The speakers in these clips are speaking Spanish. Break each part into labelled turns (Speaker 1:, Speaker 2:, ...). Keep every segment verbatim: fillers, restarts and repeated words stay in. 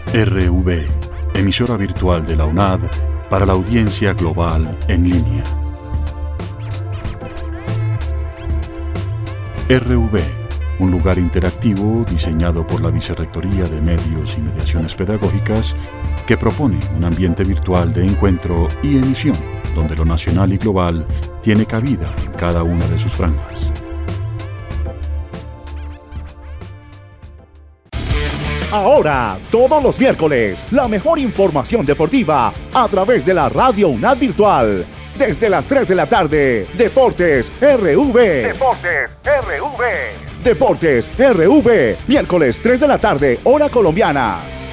Speaker 1: R V, emisora virtual de la U N A D para la audiencia global en línea. R V, un lugar interactivo diseñado por la Vicerrectoría de Medios y Mediaciones Pedagógicas que propone un ambiente virtual de encuentro y emisión donde lo nacional y global tiene cabida en cada una de sus franjas.
Speaker 2: Ahora, todos los miércoles, la mejor información deportiva a través de la Radio U N A D Virtual. Desde las tres de la tarde, Deportes R V. Deportes R V. Deportes R V, miércoles tres de la tarde, hora colombiana.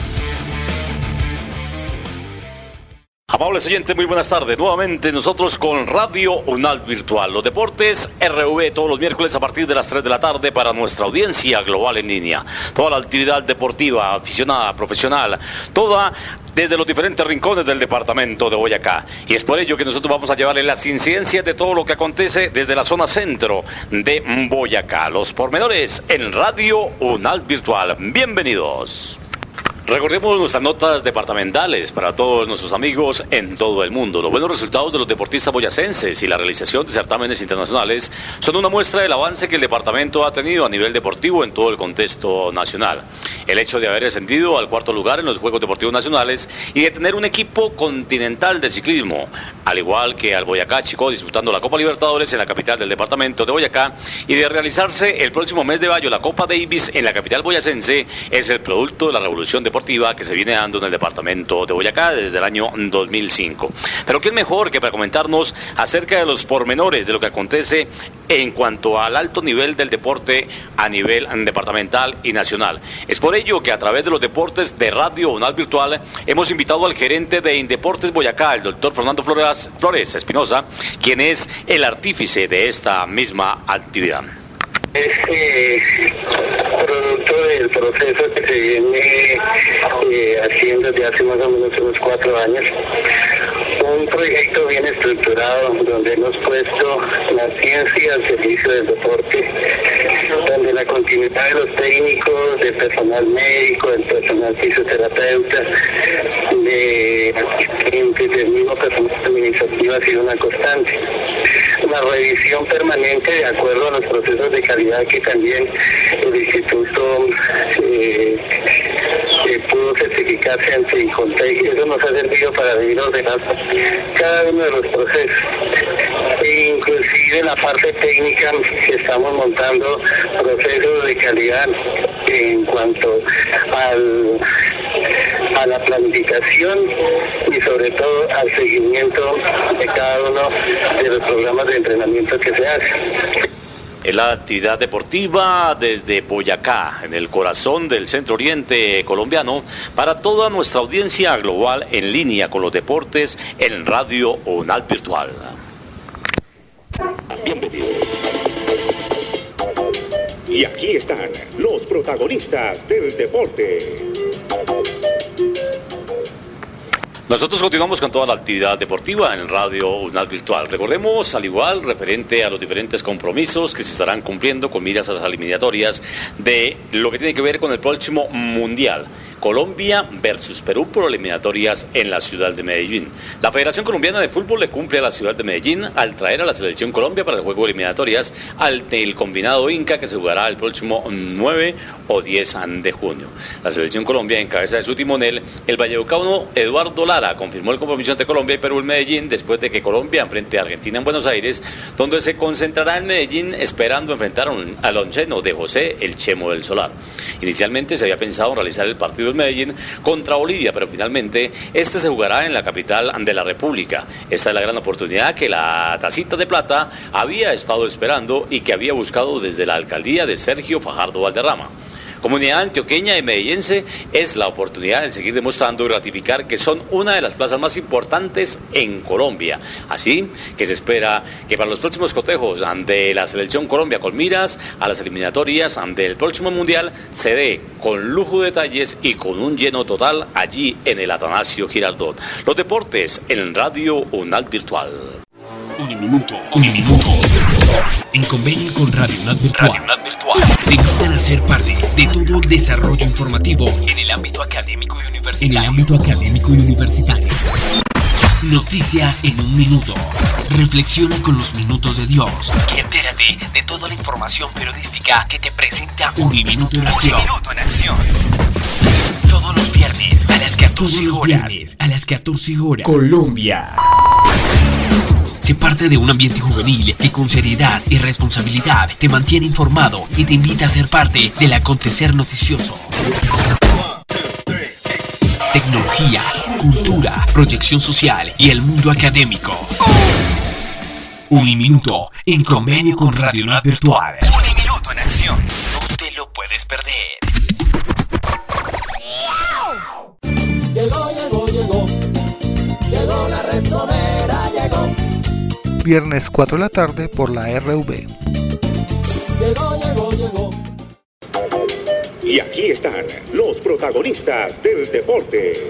Speaker 3: Amables oyentes, muy buenas tardes. Nuevamente nosotros con Radio U N A D Virtual. Los deportes R V todos los miércoles a partir de las tres de la tarde para nuestra audiencia global en línea. Toda la actividad deportiva, aficionada, profesional, toda desde los diferentes rincones del departamento de Boyacá. Y es por ello que nosotros vamos a llevarle las incidencias de todo lo que acontece desde la zona centro de Boyacá. Los pormenores en Radio U N A D Virtual. Bienvenidos. Recordemos nuestras notas departamentales para todos nuestros amigos en todo el mundo. Los buenos resultados de los deportistas boyacenses y la realización de certámenes internacionales son una muestra del avance que el departamento ha tenido a nivel deportivo en todo el contexto nacional. El hecho de haber ascendido al cuarto lugar en los Juegos Deportivos Nacionales y de tener un equipo continental de ciclismo, al igual que al Boyacá Chico disputando la Copa Libertadores en la capital del departamento de Boyacá, y de realizarse el próximo mes de mayo la Copa Davis en la capital boyacense, es el producto de la revolución deportiva que se viene dando en el departamento de Boyacá desde el año dos mil cinco. Pero qué mejor que para comentarnos acerca de los pormenores de lo que acontece en cuanto al alto nivel del deporte a nivel departamental y nacional. Es por ello que a través de los deportes de Radio U N A D Virtual hemos invitado al gerente de Indeportes Boyacá, el doctor Fernando Flores, Flores Espinosa, quien es el artífice de esta misma actividad.
Speaker 4: Este producto del proceso que se viene eh, haciendo desde hace más o menos unos cuatro años, un proyecto bien estructurado donde hemos puesto la ciencia al servicio del deporte, donde la continuidad de los técnicos, del personal médico, del personal fisioterapeuta, de asistentes, del mismo personal administrativo ha sido una constante. La revisión permanente de acuerdo a los procesos de calidad que también el instituto eh, eh, pudo certificarse ante Incontec. Eso nos ha servido para venir ordenando cada uno de los procesos. E inclusive en la parte técnica estamos montando procesos de calidad en cuanto al a la planificación y sobre todo al seguimiento de cada uno de los programas de entrenamiento que se hace.
Speaker 3: Es la actividad deportiva desde Boyacá, en el corazón del centro oriente colombiano, para toda nuestra audiencia global en línea con los deportes en Radio U N A D Virtual.
Speaker 2: Bienvenido. Y aquí están los protagonistas del deporte.
Speaker 3: Nosotros continuamos con toda la actividad deportiva en Radio U N A D Virtual. Recordemos, al igual, referente a los diferentes compromisos que se estarán cumpliendo con miras a las eliminatorias de lo que tiene que ver con el próximo Mundial. Colombia versus Perú por eliminatorias en la ciudad de Medellín. La Federación Colombiana de Fútbol le cumple a la ciudad de Medellín al traer a la selección Colombia para el juego de eliminatorias al del combinado Inca que se jugará el próximo nueve o diez de junio. La selección Colombia, en cabeza de su timonel, el vallecaucano Eduardo Lara, confirmó el compromiso entre Colombia y Perú en Medellín después de que Colombia enfrente a Argentina en Buenos Aires, donde se concentrará en Medellín esperando enfrentar al onceno de José El Chemo del Solar. Inicialmente se había pensado en realizar el partido en Medellín contra Bolivia, pero finalmente este se jugará en la capital de la República. Esta es la gran oportunidad que la Tacita de Plata había estado esperando y que había buscado desde la alcaldía de Sergio Fajardo Valderrama. Comunidad antioqueña y medellense es la oportunidad de seguir demostrando y ratificar que son una de las plazas más importantes en Colombia. Así que se espera que para los próximos cotejos de la selección Colombia con miras a las eliminatorias del próximo Mundial se dé con lujo de detalles y con un lleno total allí en el Atanasio Girardot. Los deportes en Radio U N A D Virtual.
Speaker 5: Un minuto, un minuto. en convenio con Radio UNAD Virtual, Radio UNAD Virtual, te invitan a ser parte de todo el desarrollo informativo en el ámbito académico y universitario. En el ámbito académico y universitario. Noticias en un minuto. Reflexiona con los minutos de Dios y entérate de toda la información periodística que te presenta Un Minuto en Acción. Un Minuto en Acción. Todos los viernes a las catorce horas. A las catorce horas. Colombia. Sé parte de un ambiente juvenil que con seriedad y responsabilidad te mantiene informado y te invita a ser parte del acontecer noticioso. Tecnología, cultura, proyección social y el mundo académico. Un minuto en convenio con Radio UNAD Virtual. Un minuto en acción. No te lo puedes perder.
Speaker 6: Llegó, llegó, llegó. Llegó la Redconera, llegó.
Speaker 7: Viernes cuatro de la tarde por la R V.
Speaker 6: Llegó, llegó, llegó.
Speaker 2: Y aquí están los protagonistas del deporte.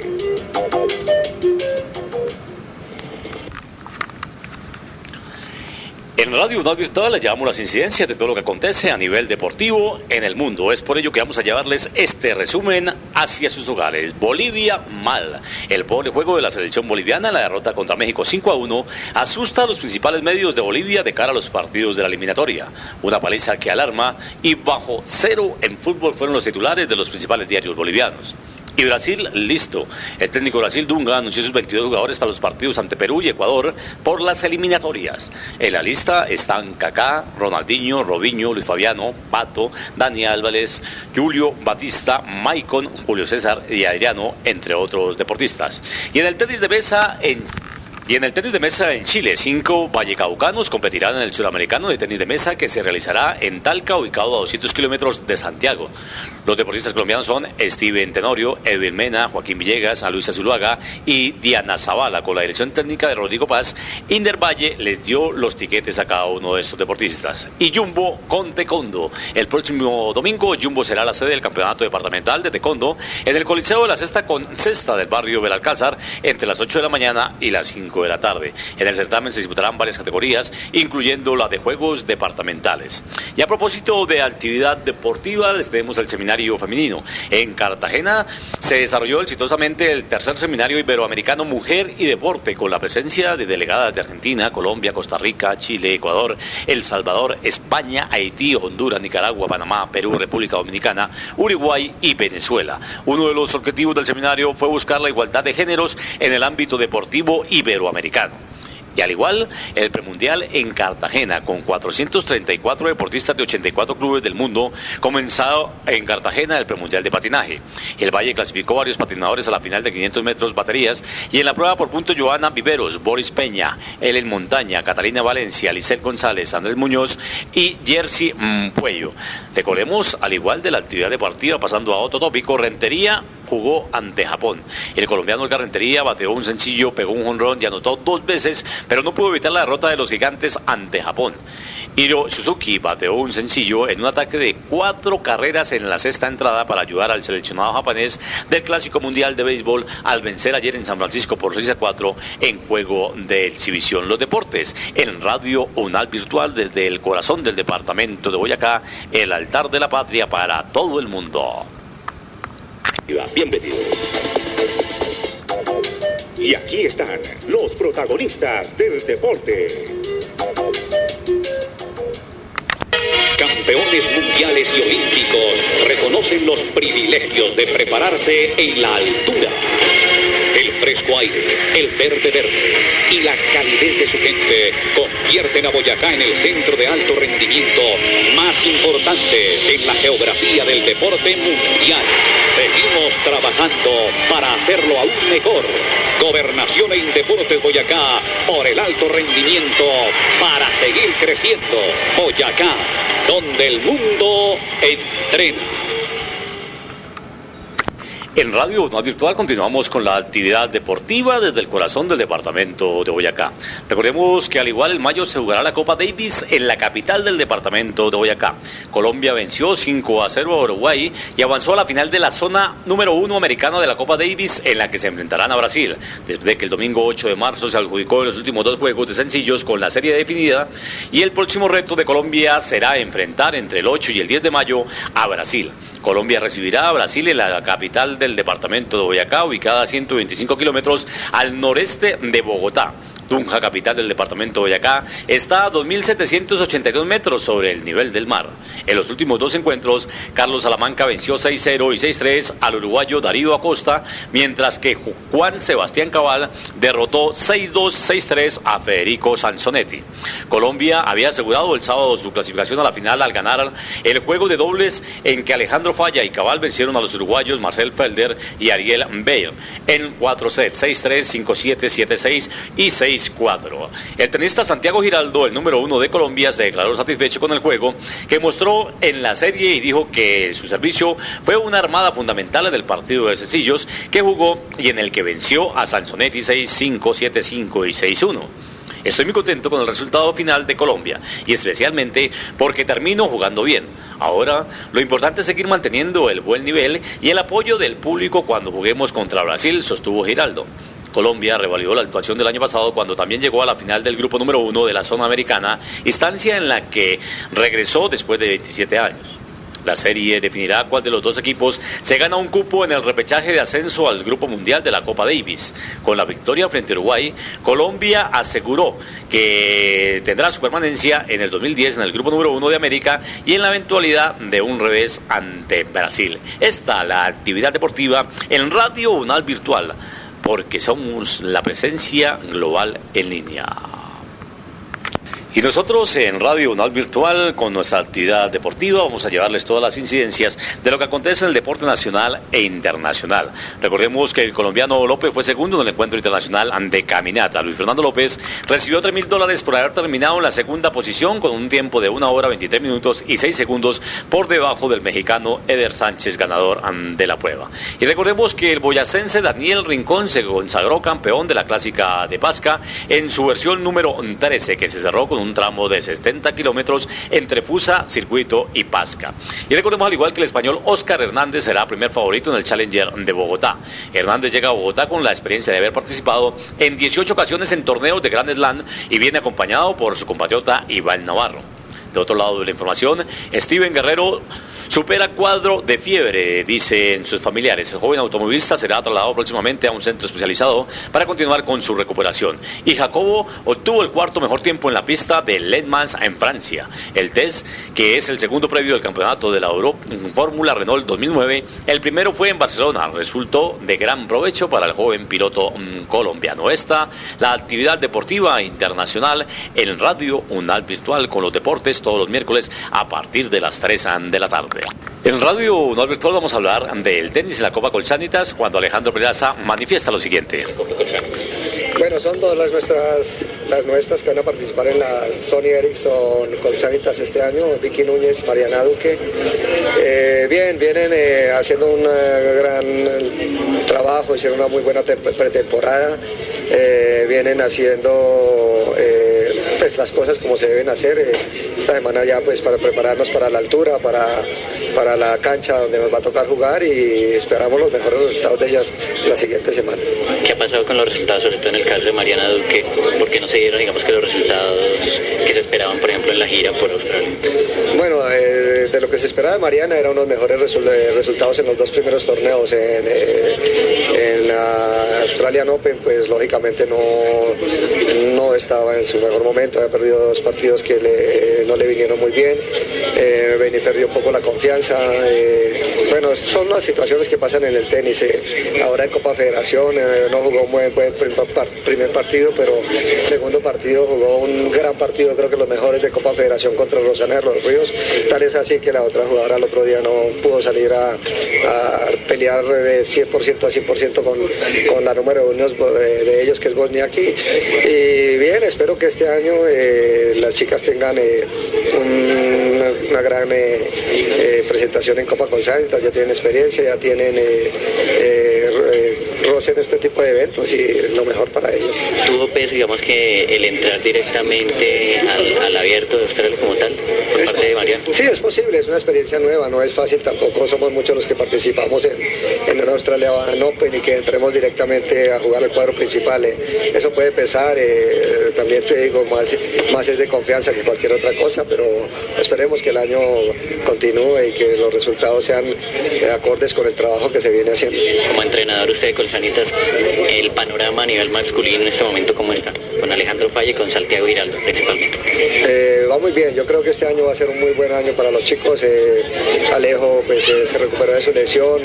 Speaker 3: En Radio UNAD Virtual le llevamos las incidencias de todo lo que acontece a nivel deportivo en el mundo. Es por ello que vamos a llevarles este resumen hacia sus hogares. Bolivia mal. El pobre juego de la selección boliviana, la derrota contra México cinco a uno, asusta a los principales medios de Bolivia de cara a los partidos de la eliminatoria. Una paliza que alarma y bajo cero en fútbol fueron los titulares de los principales diarios bolivianos. Y Brasil, listo. El técnico Brasil Dunga anunció sus veintidós jugadores para los partidos ante Perú y Ecuador por las eliminatorias. En la lista están Kaká, Ronaldinho, Robinho, Luis Fabiano, Pato, Dani Álvarez, Julio Batista, Maicon, Julio César y Adriano, entre otros deportistas. Y en el tenis de mesa en Y en el tenis de mesa en Chile, cinco vallecaucanos competirán en el Suramericano de Tenis de Mesa que se realizará en Talca, ubicado a doscientos kilómetros de Santiago. Los deportistas colombianos son Steven Tenorio, Edwin Mena, Joaquín Villegas, a Luisa Zuluaga y Diana Zavala. Con la dirección técnica de Rodrigo Paz, Inder Valle les dio los tiquetes a cada uno de estos deportistas. Y Jumbo con Taekwondo. El próximo domingo, Jumbo será la sede del campeonato departamental de Taekwondo en el Coliseo de la Cesta con Cesta del barrio Belalcázar entre las ocho de la mañana y las cinco de la tarde. En el certamen se disputarán varias categorías, incluyendo la de juegos departamentales. Y a propósito de actividad deportiva, les tenemos el seminario femenino. En Cartagena se desarrolló exitosamente el tercer seminario iberoamericano Mujer y Deporte, con la presencia de delegadas de Argentina, Colombia, Costa Rica, Chile, Ecuador, El Salvador, España, Haití, Honduras, Nicaragua, Panamá, Perú, República Dominicana, Uruguay y Venezuela. Uno de los objetivos del seminario fue buscar la igualdad de géneros en el ámbito deportivo iberoamericano. Y al igual, el premundial en Cartagena, con cuatrocientos treinta y cuatro deportistas de ochenta y cuatro clubes del mundo, comenzado en Cartagena el premundial de patinaje. El Valle clasificó varios patinadores a la final de quinientos metros baterías, y en la prueba por puntos, Joana Viveros, Boris Peña, Ellen Montaña, Catalina Valencia, Lisel González, Andrés Muñoz y Jersey Puello. Recordemos, al igual de la actividad deportiva, pasando a otro tópico, Rentería jugó ante Japón. El colombiano Olga Rentería bateó un sencillo, pegó un jonrón y anotó dos veces, pero no pudo evitar la derrota de los gigantes ante Japón. Hiro Suzuki bateó un sencillo en un ataque de cuatro carreras en la sexta entrada para ayudar al seleccionado japonés del Clásico Mundial de Béisbol al vencer ayer en San Francisco por seis a cuatro en juego de exhibición. Los deportes en Radio UNAD Virtual desde el corazón del departamento de Boyacá, el altar de la patria para todo el mundo.
Speaker 2: Bienvenido. Y aquí están los protagonistas del deporte.
Speaker 8: Campeones mundiales y olímpicos reconocen los privilegios de prepararse en la altura. El fresco aire, el verde verde y la calidez de su gente convierten a Boyacá en el centro de alto rendimiento más importante en la geografía del deporte mundial. Seguimos trabajando para hacerlo aún mejor. Gobernación e Indeportes Boyacá por el alto rendimiento para seguir creciendo. Boyacá, donde el mundo entrena.
Speaker 3: En Radio UNAD Virtual continuamos con la actividad deportiva desde el corazón del departamento de Boyacá. Recordemos que al igual en mayo se jugará la Copa Davis en la capital del departamento de Boyacá. Colombia venció cinco a cero a Uruguay y avanzó a la final de la zona número uno americana de la Copa Davis, en la que se enfrentarán a Brasil. Desde que el domingo ocho de marzo se adjudicó en los últimos dos juegos de sencillos con la serie definida, y el próximo reto de Colombia será enfrentar entre el ocho y el diez de mayo a Brasil. Colombia recibirá a Brasil en la capital del departamento de Boyacá, ubicada a ciento veinticinco kilómetros al noreste de Bogotá. Tunja, capital del departamento de Boyacá, está a dos mil setecientos ochenta y dos metros sobre el nivel del mar. En los últimos dos encuentros, Carlos Salamanca venció seis cero y seis tres al uruguayo Darío Acosta, mientras que Juan Sebastián Cabal derrotó seis dos, seis tres a Federico Sansonetti. Colombia había asegurado el sábado su clasificación a la final al ganar el juego de dobles en que Alejandro Falla y Cabal vencieron a los uruguayos Marcel Felder y Ariel Beyer en cuatro sets, seis tres, cinco siete, siete seis y seis cuatro. El tenista Santiago Giraldo, el número uno de Colombia, se declaró satisfecho con el juego que mostró en la serie y dijo que su servicio fue una armada fundamental del partido de sencillos que jugó y en el que venció a Sansonetti seis cinco, siete cinco y seis uno. Estoy muy contento con el resultado final de Colombia y especialmente porque termino jugando bien. Ahora, lo importante es seguir manteniendo el buen nivel y el apoyo del público cuando juguemos contra Brasil, sostuvo Giraldo. Colombia revalidó la actuación del año pasado cuando también llegó a la final del grupo número uno de la zona americana, instancia en la que regresó después de veintisiete años. La serie definirá cuál de los dos equipos se gana un cupo en el repechaje de ascenso al Grupo Mundial de la Copa Davis. Con la victoria frente a Uruguay, Colombia aseguró que tendrá su permanencia en el dos mil diez en el Grupo número uno de América y en la eventualidad de un revés ante Brasil. Esta la actividad deportiva en Radio UNAD Virtual, porque somos la presencia global en línea. Y nosotros en Radio UNAD Virtual, con nuestra actividad deportiva, vamos a llevarles todas las incidencias de lo que acontece en el deporte nacional e internacional. Recordemos que el colombiano López fue segundo en el encuentro internacional de caminata. Luis Fernando López recibió tres mil dólares por haber terminado en la segunda posición con un tiempo de una hora veintitrés minutos y seis segundos por debajo del mexicano Eder Sánchez, ganador de la prueba. Y recordemos que el boyacense Daniel Rincón se consagró campeón de la clásica de Pasca en su versión número trece, que se cerró con un un tramo de setenta kilómetros entre Fusa, Circuito y Pasca. Y recordemos al igual que el español Óscar Hernández será primer favorito en el Challenger de Bogotá. Hernández llega a Bogotá con la experiencia de haber participado en dieciocho ocasiones en torneos de Grand Slam y viene acompañado por su compatriota Iván Navarro. De otro lado de la información, Steven Guerrero supera cuadro de fiebre, dicen sus familiares. El joven automovilista será trasladado próximamente a un centro especializado para continuar con su recuperación. Y Jacobo obtuvo el cuarto mejor tiempo en la pista de Le Mans en Francia. El test, que es el segundo previo del campeonato de la Euro Fórmula Renault dos mil nueve, el primero fue en Barcelona. Resultó de gran provecho para el joven piloto mmm, colombiano. Esta, la actividad deportiva internacional en Radio UNAD Virtual, con los deportes todos los miércoles a partir de las tres de la tarde. En Radio UNAD Virtual vamos a hablar del tenis en la Copa Colchanitas, cuando Alejandro Peraza manifiesta lo siguiente.
Speaker 9: Bueno, son todas las nuestras, las nuestras que van a participar en la Sony Ericsson Colchanitas este año, Vicky Núñez, Mariana Duque. Eh, bien, vienen eh, haciendo un gran trabajo, hicieron una muy buena pretemporada, eh, vienen haciendo eh, pues, las cosas como se deben hacer. Eh, esta semana ya pues para prepararnos para la altura, para, para la cancha donde nos va a tocar jugar, y esperamos los mejores resultados de ellas la siguiente semana.
Speaker 10: ¿Qué ha pasado con los resultados, sobre todo en el caso de Mariana Duque? ¿Por qué no se dieron, digamos, que los resultados que se esperaban, por ejemplo, en la gira por Australia?
Speaker 9: Bueno, eh, de lo que se esperaba de Mariana eran unos mejores resu- resultados en los dos primeros torneos. En, eh, en la Australian Open, pues lógicamente no, no estaba en su mejor momento, había perdido dos partidos que le, no le vinieron muy bien, eh, Beni perdió un poco la confianza. Eh, bueno, son las situaciones que pasan en el tenis. Eh, ahora en Copa Federación eh, no jugó un buen, buen primer partido, pero segundo partido jugó un gran partido, creo que los mejores de Copa Federación contra Rosana de los Ríos. Tal es así que la otra jugadora el otro día no pudo salir a, a pelear de cien por ciento a cien por ciento con, con la número uno de, de ellos, que es Wozniacki. Y bien, espero que este año eh, las chicas tengan eh, un una, una gran eh, eh, presentación en Copa Consálitas, ya tienen experiencia, ya tienen eh, eh, roce en este tipo de eventos y lo mejor para ellos.
Speaker 10: ¿Tuvo peso, digamos, que el entrar directamente al, al abierto de Australia como tal, por
Speaker 9: es,
Speaker 10: parte de Mariano?
Speaker 9: Sí, es posible, es una experiencia nueva, no es fácil tampoco, somos muchos los que participamos en, en un Australian Open y que entremos directamente a jugar el cuadro principal. Eh, eso puede pesar, eh, también te digo, más, más es de confianza que cualquier otra cosa, pero esperemos que el año continúe y que los resultados sean eh, acordes con el trabajo que se viene haciendo.
Speaker 10: Como entrenador usted de Colsanitas, el panorama a nivel masculino en este momento, ¿cómo está? Con Alejandro Falle y con Santiago Giraldo principalmente.
Speaker 9: Eh, va muy bien, yo creo que este año va a ser un muy buen año para los chicos. eh, Alejo pues, eh, se recuperó de su lesión,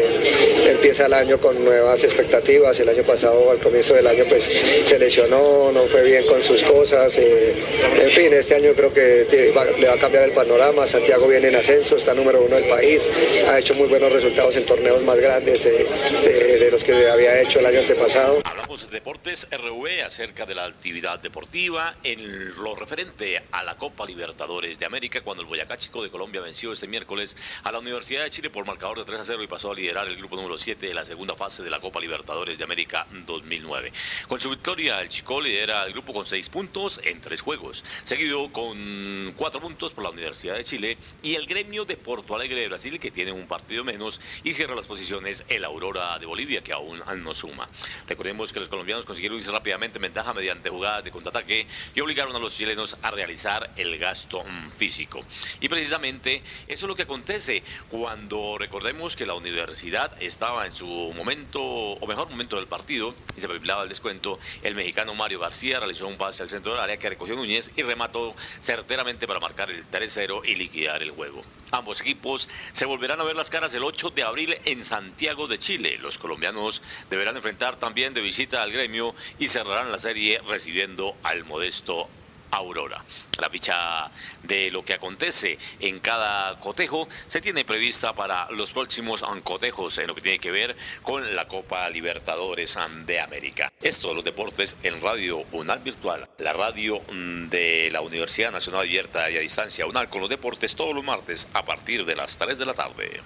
Speaker 9: eh, empieza el año con nuevas expectativas. El año pasado, al comienzo del año, pues se lesionó, no fue bien con sus cosas, eh, en fin, este año creo que va, le va a cambiar el panorama. Santiago viene en ascenso, está número uno del país, ha hecho muy buenos resultados en torneos más grandes eh, de, de los que había hecho el año antepasado.
Speaker 3: Hablamos de Deportes R V acerca de la actividad deportiva en lo referente a la Copa Libertadores de América, cuando el Boyacá Chico de Colombia venció este miércoles a la Universidad de Chile por marcador de tres a cero y pasó a liderar el grupo número siete de la segunda fase de la Copa Libertadores de América dos mil nueve. Con su victoria, el Chico lidera el grupo con seis puntos en tres juegos, seguido con cuatro puntos por la Universidad de Chile y el Gremio de Porto Alegre de Brasil, que tiene un partido menos, y cierra las posiciones el Aurora de Bolivia, que aún no suma. Recordemos que los colombianos consiguieron irse rápidamente en ventaja mediante jugadas de contraataque y obligaron a los chilenos a realizar el gasto mm, físico. Y precisamente eso es lo que acontece cuando recordemos que la Universidad estaba en su momento, o mejor momento del partido, y se perfilaba el descuento. El mexicano Mario García realizó un pase al centro del área que recogió Núñez y remató certeramente para marcar el tres cero y liquidar el juego. Ambos equipos se volverán a ver las caras el ocho de abril en Santiago de Chile. Los colombianos deberán enfrentar también de visita al Gremio y cerrarán la serie recibiendo al modesto Aurora. La ficha de lo que acontece en cada cotejo se tiene prevista para los próximos cotejos en lo que tiene que ver con la Copa Libertadores de América. Esto, los deportes en Radio UNAL Virtual, la radio de la Universidad Nacional Abierta y a Distancia UNAL, con los deportes todos los martes a partir de las tres de la tarde.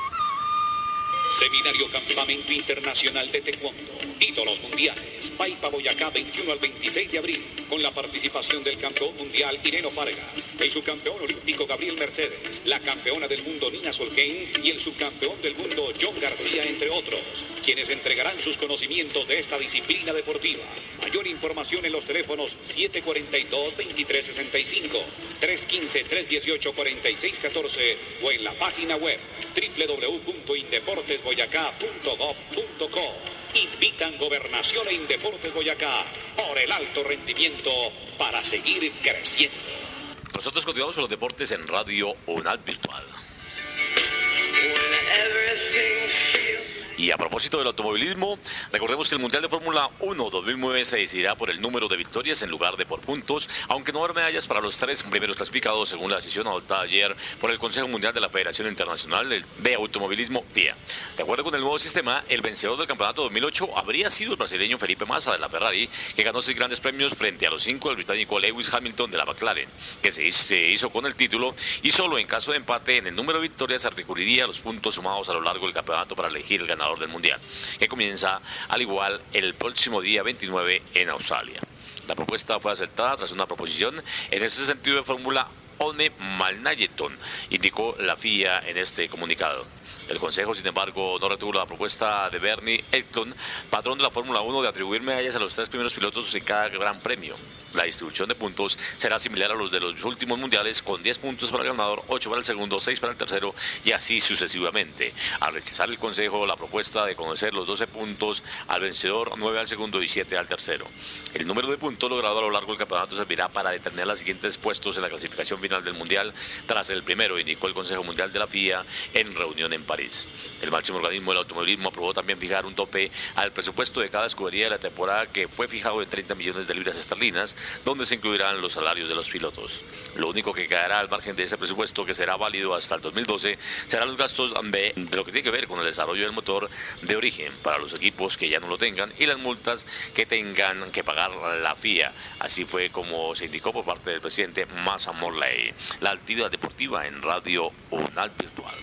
Speaker 8: Seminario Campamento Internacional de Taekwondo. Ídolos mundiales. Paipa, Boyacá, veintiuno al veintiséis de abril. Con la participación del campeón mundial Ireno Fargas, el subcampeón olímpico Gabriel Mercedes, la campeona del mundo Nina Solheim y el subcampeón del mundo John García, entre otros, quienes entregarán sus conocimientos de esta disciplina deportiva. Mayor información en los teléfonos siete cuatro dos, veintitrés sesenta y cinco, tres uno cinco, tres uno ocho, cuatro seis uno cuatro o en la página web doble u doble u doble u punto indeportes boyacá punto gob punto co. Invitan Gobernación e Indeportes Boyacá por el alto rendimiento para seguir creciendo.
Speaker 3: Nosotros continuamos con los deportes en Radio UNAL Virtual. Y a propósito del automovilismo, recordemos que el Mundial de Fórmula uno dos mil nueve se decidirá por el número de victorias en lugar de por puntos, aunque no habrá medallas para los tres primeros clasificados según la decisión adoptada ayer por el Consejo Mundial de la Federación Internacional de Automovilismo F I A. De acuerdo con el nuevo sistema, el vencedor del campeonato dos mil ocho habría sido el brasileño Felipe Massa de la Ferrari, que ganó seis grandes premios frente a los cinco del británico Lewis Hamilton de la McLaren, que se hizo con el título, y solo en caso de empate en el número de victorias se recurriría a los puntos sumados a lo largo del campeonato para elegir el ganador del Mundial, que comienza al igual el próximo día veintinueve en Australia. La propuesta fue aceptada tras una proposición en ese sentido de Fórmula One Malnayeton, indicó la F I A en este comunicado. El Consejo, sin embargo, no retuvo la propuesta de Bernie Ecclestone, patrón de la Fórmula uno, de atribuir medallas a los tres primeros pilotos en cada gran premio. La distribución de puntos será similar a los de los últimos mundiales, con diez puntos para el ganador, ocho para el segundo, seis para el tercero y así sucesivamente. Al rechazar el Consejo la propuesta de conocer los doce puntos al vencedor, nueve al segundo y siete al tercero. El número de puntos logrado a lo largo del campeonato servirá para determinar los siguientes puestos en la clasificación final del mundial tras el primero, indicó el Consejo Mundial de la F I A en reunión en París. El máximo organismo del automovilismo aprobó también fijar un tope al presupuesto de cada escudería de la temporada, que fue fijado en treinta millones de libras esterlinas, donde se incluirán los salarios de los pilotos. Lo único que quedará al margen de ese presupuesto, que será válido hasta el dos mil doce, serán los gastos de, de lo que tiene que ver con el desarrollo del motor de origen para los equipos que ya no lo tengan y las multas que tengan que pagar la F I A. Así fue como se indicó por parte del presidente Massa Morley. trae la actividad deportiva en Radio UNAL Virtual.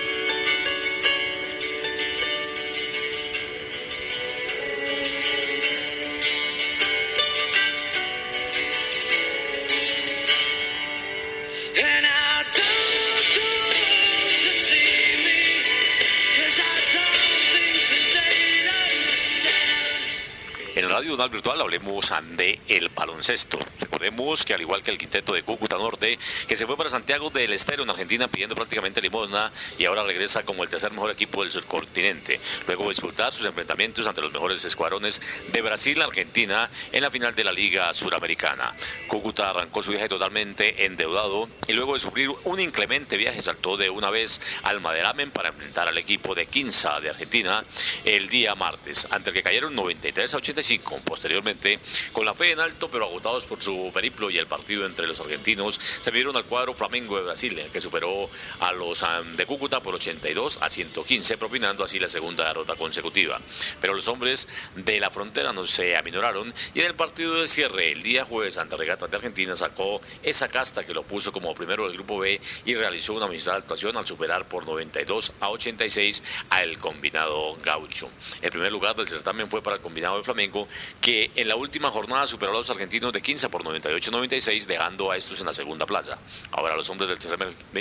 Speaker 3: En Radio UNAL Virtual hablemos de el baloncesto. Recordemos que al igual que el quinteto de Cúcuta Norte, que se fue para Santiago del Estero en Argentina pidiendo prácticamente limosna y ahora regresa como el tercer mejor equipo del subcontinente, luego de disputar sus enfrentamientos ante los mejores escuadrones de Brasil, Argentina, en la final de la Liga Suramericana. Cúcuta arrancó su viaje totalmente endeudado y luego de sufrir un inclemente viaje saltó de una vez al Maderamen para enfrentar al equipo de Quinza de Argentina el día martes, ante el que cayeron noventa y tres a ochenta y cinco. Posteriormente, con la fe en alto pero agotados por su periplo y el partido entre los argentinos, se vieron al cuadro Flamengo de Brasil, que superó a los um, de Cúcuta por ochenta y dos a ciento quince, propinando así la segunda derrota consecutiva. Pero los hombres de la frontera no se aminoraron y en el partido de cierre el día jueves ante Regatas de Argentina sacó esa casta que lo puso como primero del grupo B y realizó una magistral actuación al superar por noventa y dos a ochenta y seis al combinado gaucho. El primer lugar del certamen fue para el combinado de Flamengo, que en la última jornada superó a los argentinos de Quinza por noventa y ocho a noventa y seis, dejando a estos en la segunda plaza. Ahora los hombres del tercer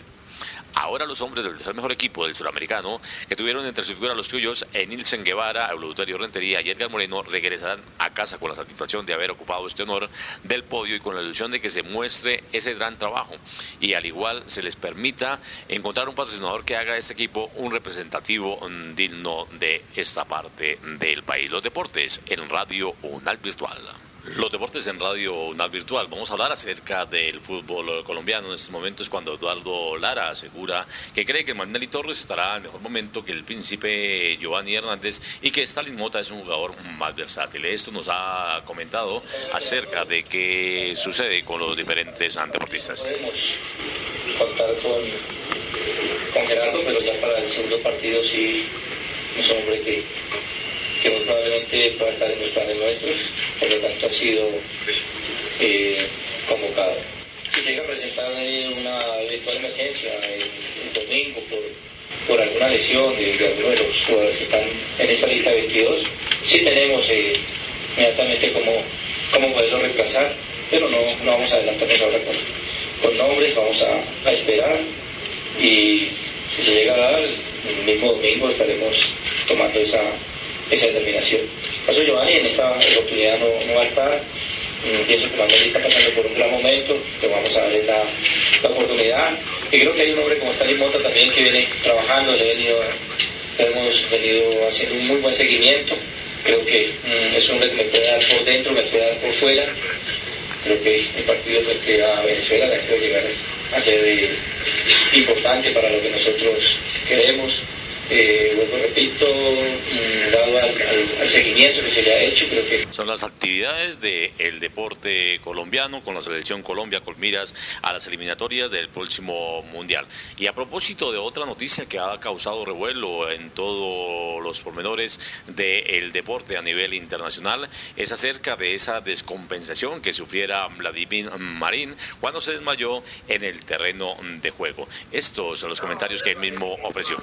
Speaker 3: Ahora los hombres del tercer mejor equipo del suramericano, que tuvieron entre sus figuras los criollos Enilsen Guevara, Eleuterio Rentería y Edgar Moreno, regresarán a casa con la satisfacción de haber ocupado este honor del podio y con la ilusión de que se muestre ese gran trabajo y al igual se les permita encontrar un patrocinador que haga a este equipo un representativo digno de esta parte del país. Los deportes en Radio UNAL Virtual. Los deportes en Radio UNAL Virtual. Vamos a hablar acerca del fútbol colombiano. En este momento es cuando Eduardo Lara asegura que cree que Magnelli Torres estará en mejor momento que el príncipe Giovanni Hernández y que Stalin Mota es un jugador más versátil. Esto nos ha comentado acerca de qué sucede con los diferentes deportistas.
Speaker 11: Podemos contar con, con Gerardo, pero ya para el segundo partido sí es un hombre que que muy probablemente pueda estar en los planes nuestros, por lo tanto ha sido eh, convocado. Si se llega a presentar una eventual emergencia el, el domingo por, por alguna lesión de, de alguno de los jugadores que están en esta lista de veintidós, sí tenemos eh, inmediatamente cómo, cómo poderlo reemplazar, pero no, no vamos a adelantarnos ahora con, con nombres, vamos a, a esperar y si se llega a dar, el mismo domingo estaremos tomando esa esa determinación. Por eso Giovanni en esta oportunidad no, no va a estar. Pienso que Manuel está pasando por un gran momento, que vamos a darle la, la oportunidad. Y creo que hay un hombre como Stalin Mota también que viene trabajando, le he venido, hemos venido haciendo un muy buen seguimiento. Creo que mm, es un hombre que me puede dar por dentro, me puede dar por fuera. Creo que el partido frente a Venezuela le puede llegar a ser eh, importante para lo que nosotros queremos. Eh, vuelvo, repito, dado al, al, al seguimiento que se le ha hecho, creo que...
Speaker 3: Son las actividades del deporte colombiano con la selección Colombia con miras a las eliminatorias del próximo Mundial. Y a propósito de otra noticia que ha causado revuelo en todos los pormenores del deporte a nivel internacional, es acerca de esa descompensación que sufriera Vladimir Marín cuando se desmayó en el terreno de juego. Estos son los comentarios que él mismo ofreció.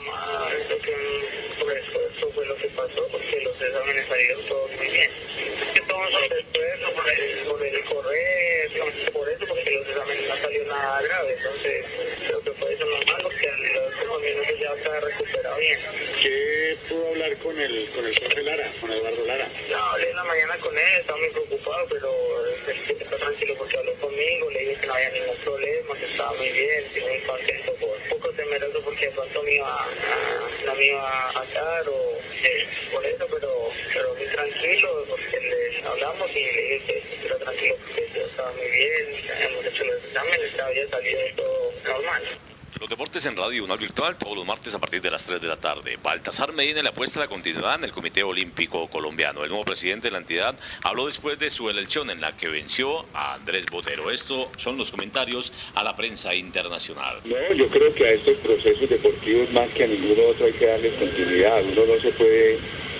Speaker 4: Que por eso, eso fue lo que pasó, porque los exámenes salieron todos muy bien. Que todos son de esfuerzo, por el, por el correr, por eso, porque los exámenes no salió nada grave. Entonces, creo que fue eso normal, porque a los pocos minutos ya está recuperado bien.
Speaker 12: ¿Qué pudo hablar con el, con el profe Lara, con Eduardo Lara?
Speaker 4: No, hablé en la mañana con él, estaba muy preocupado, pero él está tranquilo porque habló conmigo, le dije que no había ningún problema, que estaba muy bien, que muy contento, por poco temeroso porque de pronto me iba a, no me iba a atar o eh, por eso, pero, pero muy tranquilo porque le hablamos y le dije que estuviera tranquilo porque yo estaba muy bien, hemos hecho los exámenes, había salido todo normal.
Speaker 3: Los deportes en Radio UNAL Virtual todos los martes a partir de las tres de la tarde. Baltasar Medina le apuesta la continuidad en el Comité Olímpico Colombiano. El nuevo presidente de la entidad habló después de su elección en la que venció a Andrés Botero. Estos son los comentarios a la prensa internacional.
Speaker 12: No, yo creo que a estos procesos deportivos más que a ninguno otro hay que darles continuidad. Uno no se puede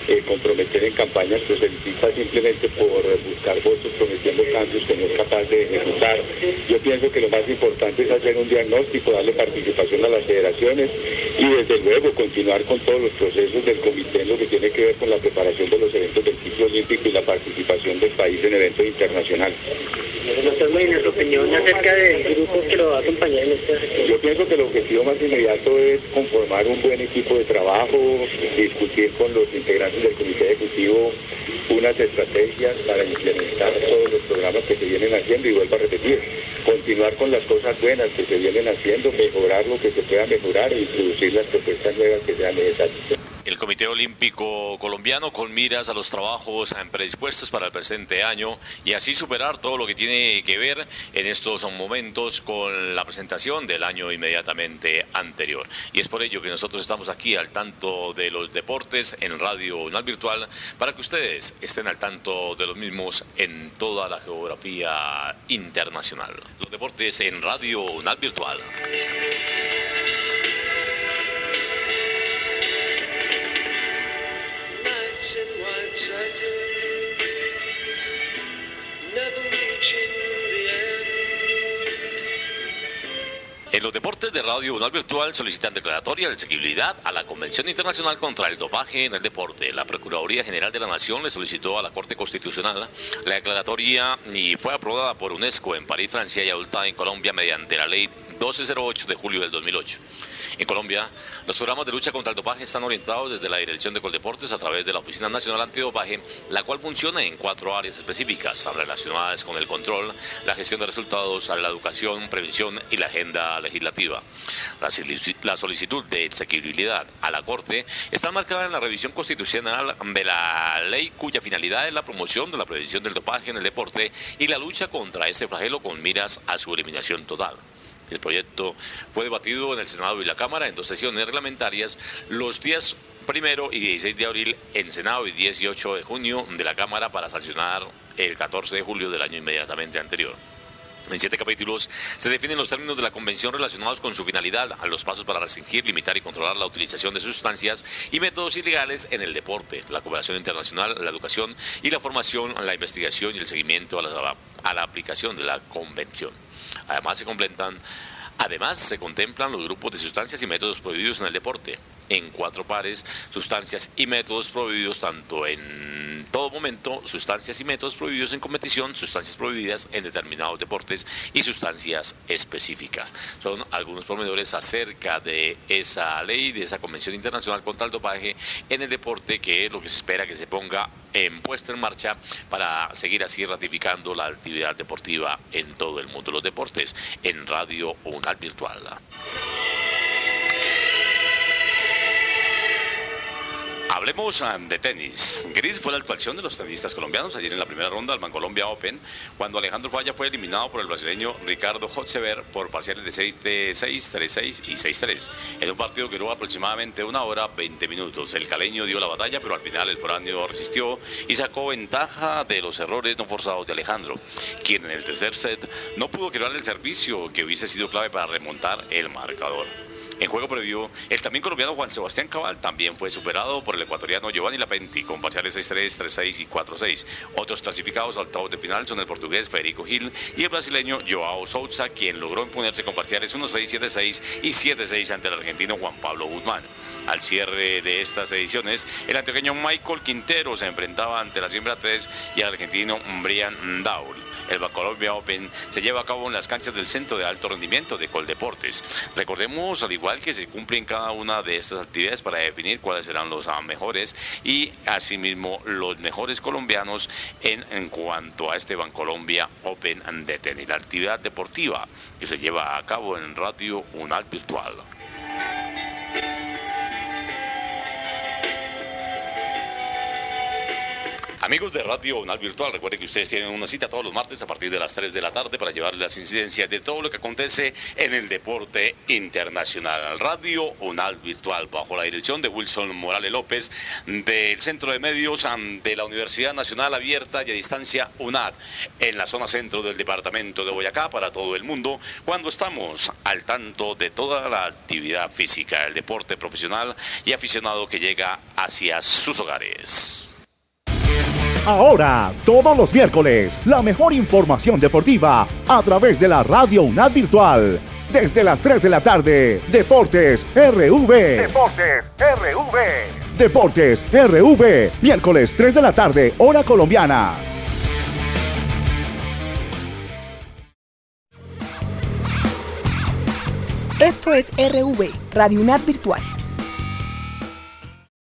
Speaker 13: eh, comprometer en campañas, pues felicita simplemente por buscar votos prometiendo cambios que no es capaz de ejecutar. Yo pienso que lo más importante es hacer un diagnóstico, darle participación a las federaciones y desde luego continuar con todos los procesos del comité en lo que tiene que ver con la preparación de los eventos del ciclo olímpico y la participación del país en eventos internacionales.
Speaker 14: Doctor Medina, su opinión acerca del grupo que lo va a acompañar en esta gestión.
Speaker 13: Yo pienso que el objetivo más inmediato es conformar un buen equipo de trabajo, discutir con los integrantes del comité ejecutivo unas estrategias para implementar todos los programas que se vienen haciendo y vuelvo a repetir, continuar con las cosas buenas que se vienen haciendo, mejorar lo que se pueda mejorar e introducir las propuestas nuevas que sean necesarias.
Speaker 3: El Comité Olímpico Colombiano con miras a los trabajos predispuestos para el presente año y así superar todo lo que tiene que ver en estos momentos con la presentación del año inmediatamente anterior. Y es por ello que nosotros estamos aquí al tanto de los deportes en Radio UNAL Virtual para que ustedes estén al tanto de los mismos en toda la geografía internacional. Los deportes en Radio UNAL Virtual. En los deportes de Radio UNAL Virtual solicitan declaratoria de seguibilidad a la Convención Internacional contra el Dopaje en el Deporte. La Procuraduría General de la Nación le solicitó a la Corte Constitucional la declaratoria y fue aprobada por UNESCO en París, Francia y adoptada en Colombia mediante la Ley doce cero ocho de julio del dos mil ocho. En Colombia, los programas de lucha contra el dopaje están orientados desde la Dirección de Coldeportes a través de la Oficina Nacional Antidopaje, la cual funciona en cuatro áreas específicas relacionadas con el control, la gestión de resultados, la educación, prevención y la agenda legislativa. La solicitud de exequibilidad a la Corte está marcada en la revisión constitucional de la ley cuya finalidad es la promoción de la prevención del dopaje en el deporte y la lucha contra este flagelo con miras a su eliminación total. El proyecto fue debatido en el Senado y la Cámara en dos sesiones reglamentarias los días primero y dieciséis de abril en Senado y dieciocho de junio de la Cámara para sancionar el catorce de julio del año inmediatamente anterior. En siete capítulos se definen los términos de la convención relacionados con su finalidad, a los pasos para restringir, limitar y controlar la utilización de sustancias y métodos ilegales en el deporte, la cooperación internacional, la educación y la formación, la investigación y el seguimiento a la, a la aplicación de la convención. Además se completan, además se contemplan los grupos de sustancias y métodos prohibidos en el deporte, en cuatro pares, sustancias y métodos prohibidos tanto en todo momento, sustancias y métodos prohibidos en competición, sustancias prohibidas en determinados deportes y sustancias específicas. Son algunos pormenores acerca de esa ley, de esa Convención Internacional contra el Dopaje en el deporte, que es lo que se espera que se ponga en puesta en marcha para seguir así ratificando la actividad deportiva en todo el mundo. Los deportes en Radio UNAL Virtual. Hablemos de tenis. Gris fue la actuación de los tenistas colombianos ayer en la primera ronda del Bancolombia Open, cuando Alejandro Falla fue eliminado por el brasileño Ricardo Hotzever por parciales de seis seis, tres seis y seis tres, en un partido que duró aproximadamente una hora veinte minutos. El caleño dio la batalla, pero al final el foráneo resistió y sacó ventaja de los errores no forzados de Alejandro, quien en el tercer set no pudo crear el servicio que hubiese sido clave para remontar el marcador. En juego previo, el también colombiano Juan Sebastián Cabal también fue superado por el ecuatoriano Giovanni Lapenti con parciales seis tres, tres seis y cuatro seis. Otros clasificados al octavos de final son el portugués Federico Gil y el brasileño Joao Souza, quien logró imponerse con parciales uno seis, siete seis y siete seis ante el argentino Juan Pablo Guzmán. Al cierre de estas ediciones, el antioqueño Michael Quintero se enfrentaba ante la siembra tres y al argentino Brian Daul. El Bancolombia Open se lleva a cabo en las canchas del Centro de Alto Rendimiento de Coldeportes. Recordemos, al igual que se cumplen cada una de estas actividades para definir cuáles serán los mejores y asimismo los mejores colombianos en, en cuanto a este Bancolombia Open de tenis, la actividad deportiva que se lleva a cabo en Radio UNAL Virtual. Amigos de Radio UNAL Virtual, recuerden que ustedes tienen una cita todos los martes a partir de las tres de la tarde para llevarles las incidencias de todo lo que acontece en el deporte internacional. Radio UNAL Virtual, bajo la dirección de Wilson Morales López, del Centro de Medios de la Universidad Nacional Abierta y a Distancia UNAD, en la zona centro del departamento de Boyacá, para todo el mundo, cuando estamos al tanto de toda la actividad física, el deporte profesional y aficionado que llega hacia sus hogares.
Speaker 2: Ahora, todos los miércoles, la mejor información deportiva a través de la Radio UNAD Virtual. Desde las tres de la tarde, Deportes R V. Deportes R V. Deportes R V, miércoles tres de la tarde, hora colombiana.
Speaker 15: Esto es R V, Radio UNAD Virtual.